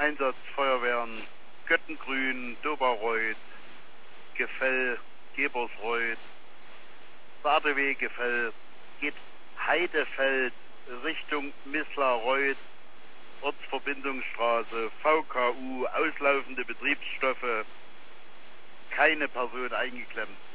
Einsatzfeuerwehren Göttengrün, Doberreuth, Gefell, Gebersreuth, Badewegefell, geht Heidefeld Richtung Missler-Reuth, Ortsverbindungsstraße, VKU, auslaufende Betriebsstoffe, keine Person eingeklemmt.